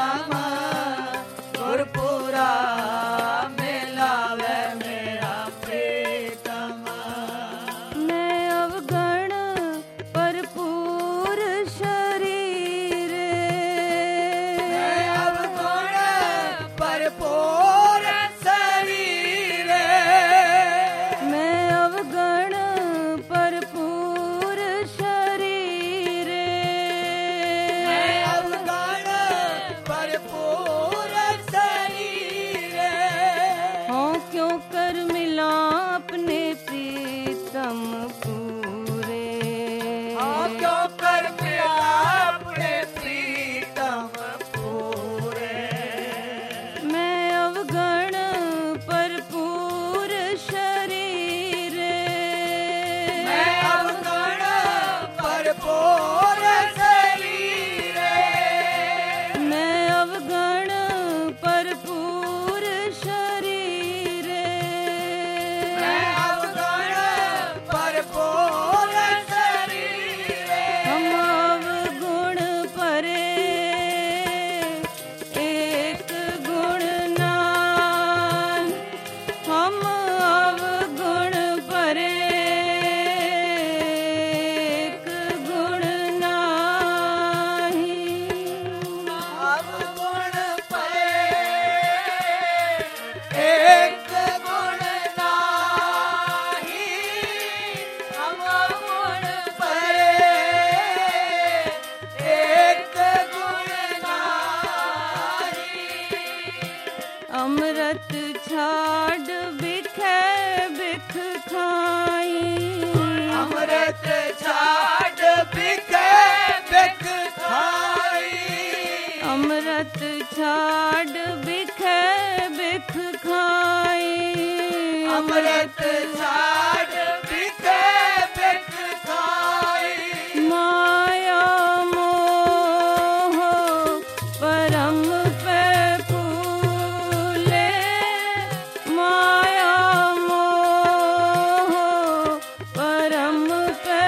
प्रीतम गुरपुरा मिलावे मेरा प्रीतम। मैं अवगण भरपूर शरीर, मैं अवगुण भरपूर शरीर, मैं अवगण भरपूर शरीर, मैं अवगण भरपूर शरीर। हाँ क्यों कर मिला अपने प्रीतम पूरे, हाँ क्यों कर मिला अपने प्रीतम पूरे। मैं अवगण भरपूर शरीर, मैं अवगण भरपूर शरीर, मैं अवगण भरपूर शरीर, मैं अवगण भरपूर शरीर। हम अवगुण परे एक गुण नान, हम अवगुण परे एक गुण नाही, अवगुण परे एक गुण नाही, हम अवगुण परे एक गुण नाही। अमृत छाड़ बिखे बिख खाई, अमृत छाड़ बिखे बिख खाई, अमृत छाड़ बिखे बिख खाई, अमृत छाड़ बिखे बिख खाई। माया मोह परम पे फूले, माया मोह परम पे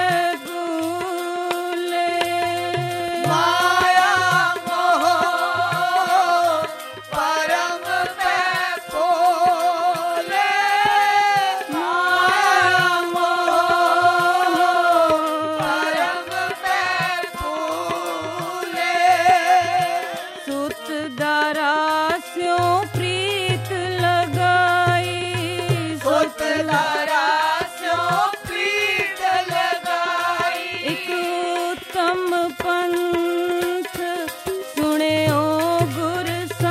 फूले, माया मोह परम पे फूले, माया मोह परम पे फूले। सुत दारास्यों प्रीत लगाई, सुत दारास्यों प्रीत लगाई। एक उत्तम पंथ सुने ओ गुर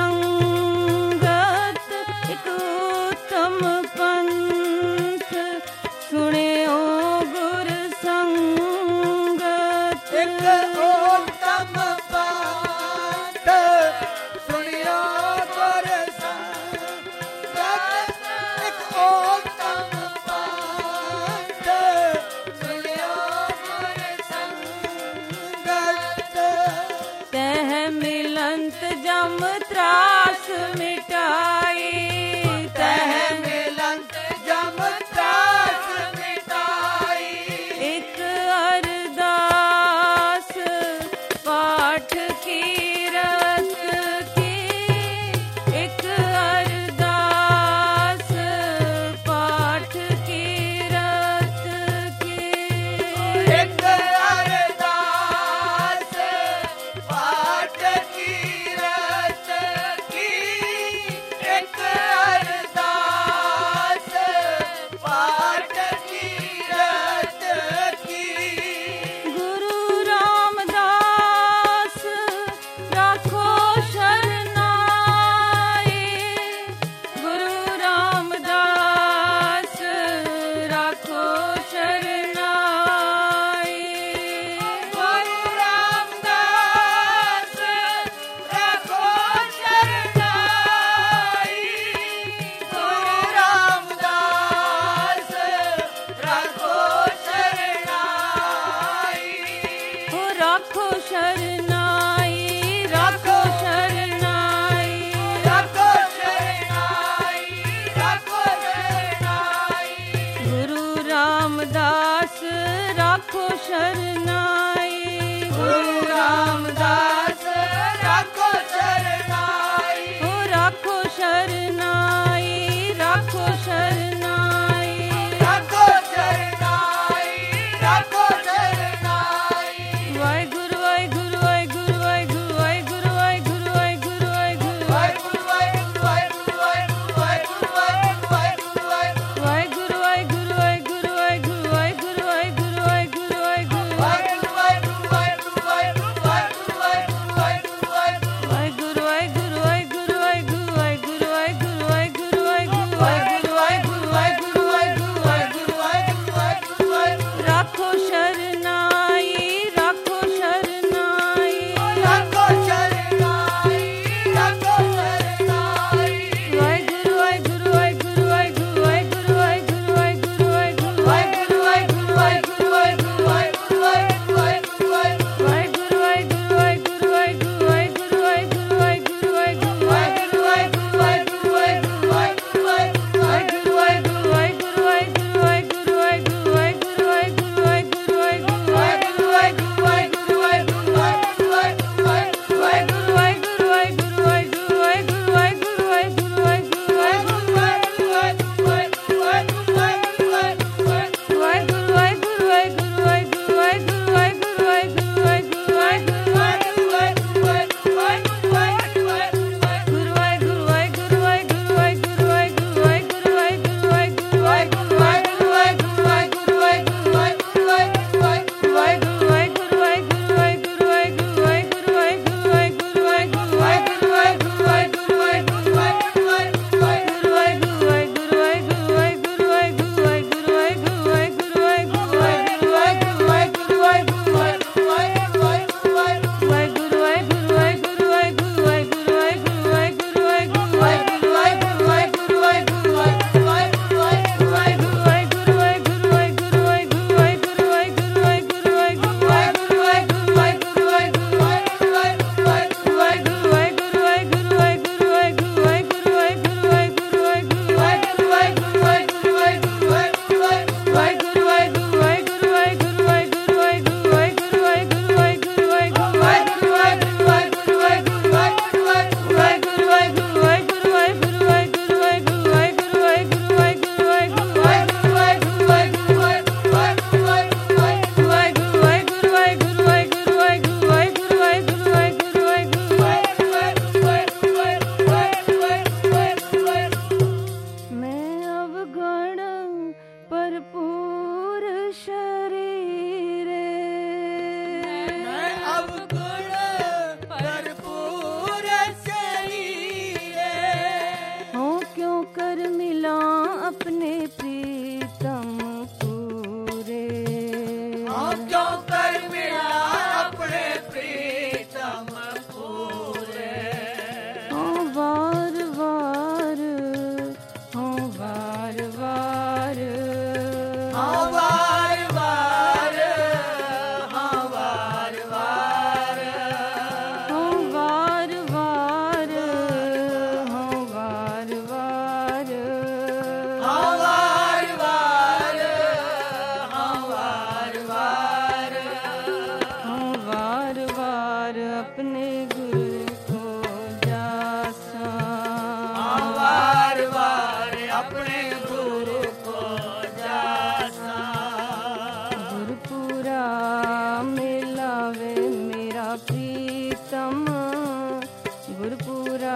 संगत, एक उत्तम पंथ सुने ओ गुर संगत, एक उत्तम पंथ सुनियो गुर संगत, एक उत्तम पंथ सुनियो गुर संगत। तह मिलंत जम त्रास मिटाई, तह मिलंत जम त्रास मिटाई। एक अरदास पाठ की रस की, एक अरदास पाठ की रस की, एक अरदास पाठ की रस की, गुरपुरा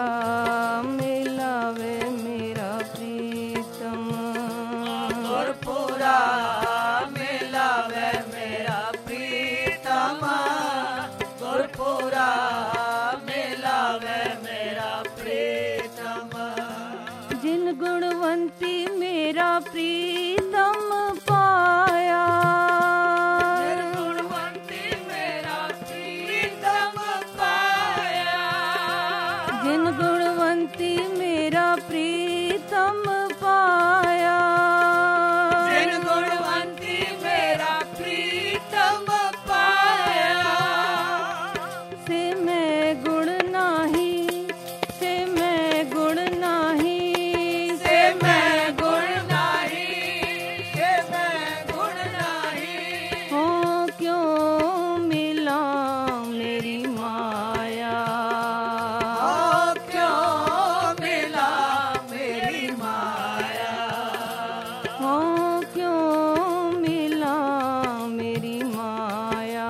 मिलावे मेरा प्रीतम, गुरपुरा मिलावे मेरा प्रीतम, गुरपुरा मिलावे मेरा प्रीतम। जिन गुणवंती मेरा प्रीतम पाया, जिन गुणवंती मेरा प्रीतम पाया, जिन गुणवंती मेरा प्रीतम पाया, जिन गुणवंती मेरा प्रीतम पाया, से मैं गुण नाही, से मैं गुण नाही, से मैं गुण नाही, से मैं गुण नाही। हो क्यों मिला मेरी माया, ओ क्यों मिला मेरी माया, हो क्यों मिला मेरी माया।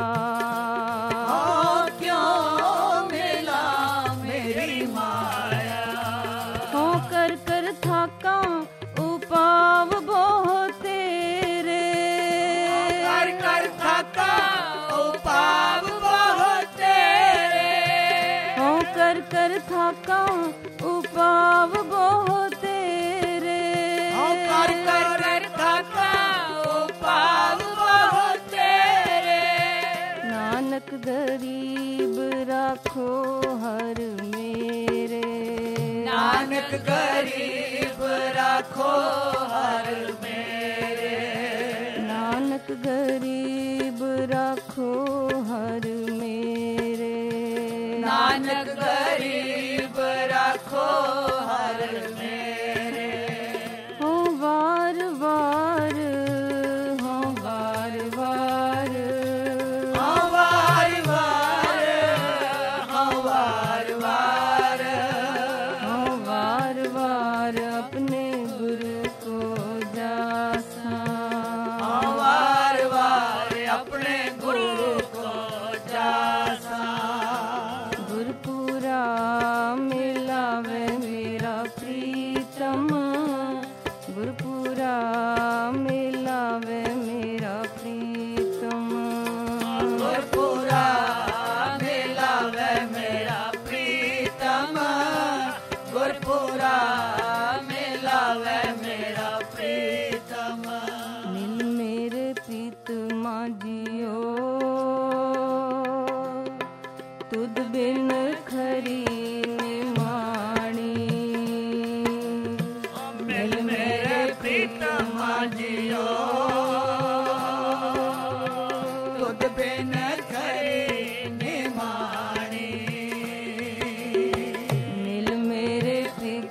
ओ क्यों मिला मेरी माया। हो कर कर थाका उपाव बहुत तेरे, कर कर थका उपाव बहुत तेरे, हो कर कर थाका उपाव बहुत तेरे, ओ कर कर थका उपाव बहुत तेरे। नानक गरीब राखो हर मेरे, नानक गरीब राखो हर मेरे, नानक गरीब राखो हर मेरे, नानक गरीब राखो हर मेरे। हो वार वार, हो वार वार, हाँ वार वार, हाँ वार वार, हो वार वार अपने गुरु को जासा, हाँ वार वार अपने गुरु को जासा। गुरपुरा मिलावे मेरा प्रीतम, गुरपुरा मिलावे मेरा प्रीतम, गुरपुरा मिलावे मेरा प्रीतम, गुरपुरा मिलावे मेरा प्रीतम। मिल मेरे प्रीतमा जियो, तुद बिन खरी निमाणी, मिल मेरे प्रीतमा जियो, तुद बिन खरी निमाणी। मिल मेरे प्रीतमा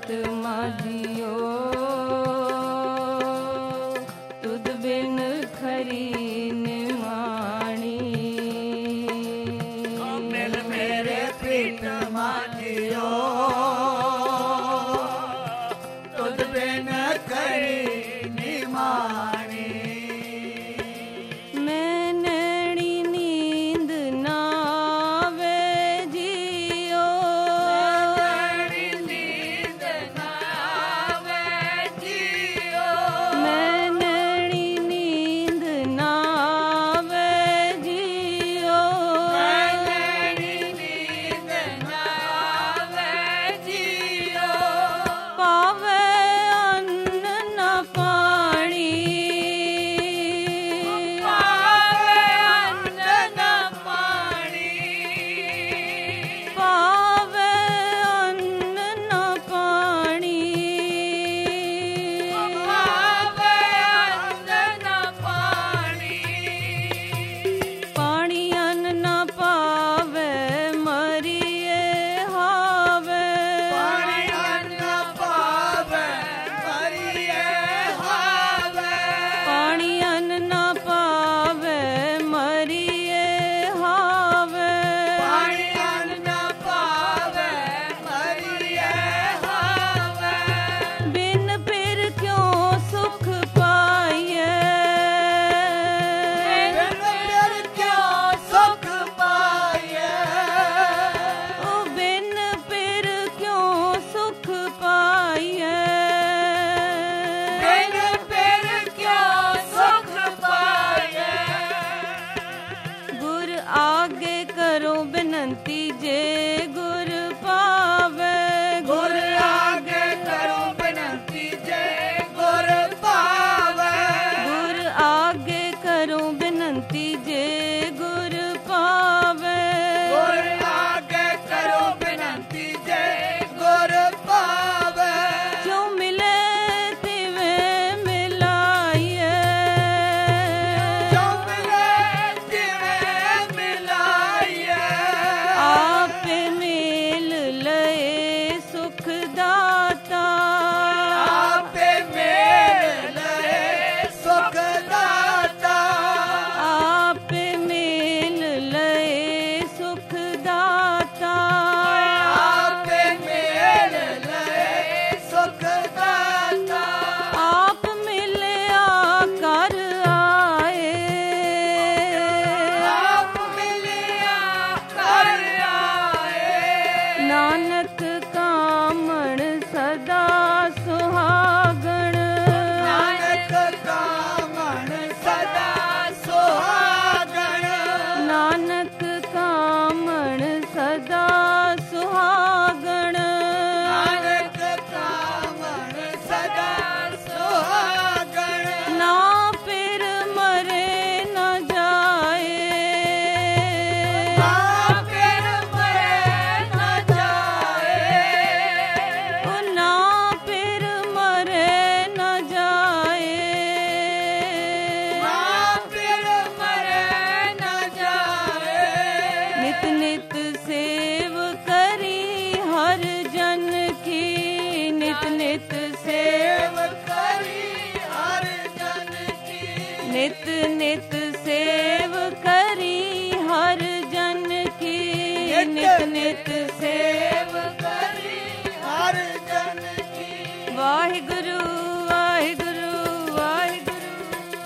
ਨਿਤ ਸੇਵ ਕਰੀ ਹਰ ਜਨ ਕੀ ਨਿਤ ਨਿਤ ਸੇਵ ਕਰੀ ਹਰ ਜਨ ਕੀ ਨਿਤ ਨਿਤ ਸੇਵ ਕਰੀ ਹਰ ਜਨ ਕੀ ਵਾਹਿਗੁਰੂ ਵਾਹਿਗੁਰੂ ਵਾਹਿਗੁਰੂ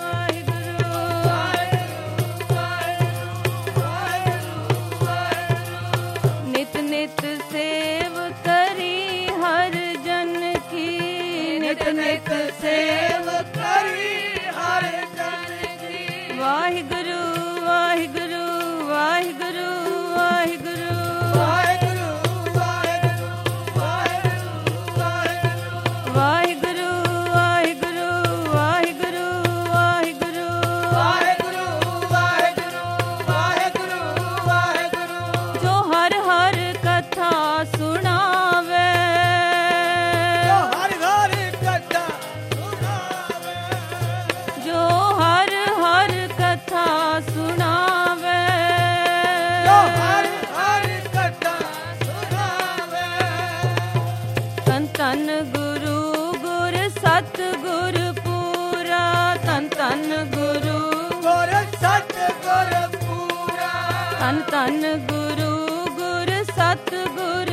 ਵਾਹਿਗੁਰੂ ਨਿਤ ਨਿਤ ਸੇਵ ਕਰੀ ਹਰ ਜਨ ਕੀ ਨਿਤ ਨਿਤ ਸੇਵ ਕਰੀ ਹਰ ਜਨ ਕੀ ਵਾਹਿਗੁਰੂ ਵਾਹਿਗੁਰੂ ਵਾਹਿਗੁਰੂ ਵਾਹਿਗੁਰੂ ਵਾਹਿਗੁਰੂ ਵਾਹਿਗੁਰੂ ਵਾਹਿਗੁਰੂ ਵਾਹਿਗੁਰੂ ਵਾਹਿਗੁਰੂ ਵਾਹਿਗੁਰੂ ਵਾਹਿਗੁਰੂ ਵਾਹਿਗੁਰੂ ਵਾਹਿਗੁਰੂ ਵਾਹਿਗੁਰੂ ਜੋ ਹਰ ਹਰ ਕਥਾ ਸੁਣਾਵੇ ਜੋ ਹਰ ਹਰ ਕਥਾ ਸੁਣਾਵੇ ਜੋ ਹਰ ਹਰ ਕਥਾ ਸੁਣਾਵੇ ਜੋ ਹਰ ਹਰ ਕਥਾ ਸੁਣਾਵੇ ਧੰਨ ਧੰਨ ਗੁਰੂ ਗੁਰ ਸਤ ਗੁਰ ਪੂਰਾ ਧੰਨ ਧੰਨ ਗੁਰੂ ਗੁਰ ਸਤ ਗੁਰ ਪੂਰਾ ਧੰਨ ਧੰਨ ਗੁਰੂ ਗੁਰ ਸਤ ਗੁਰ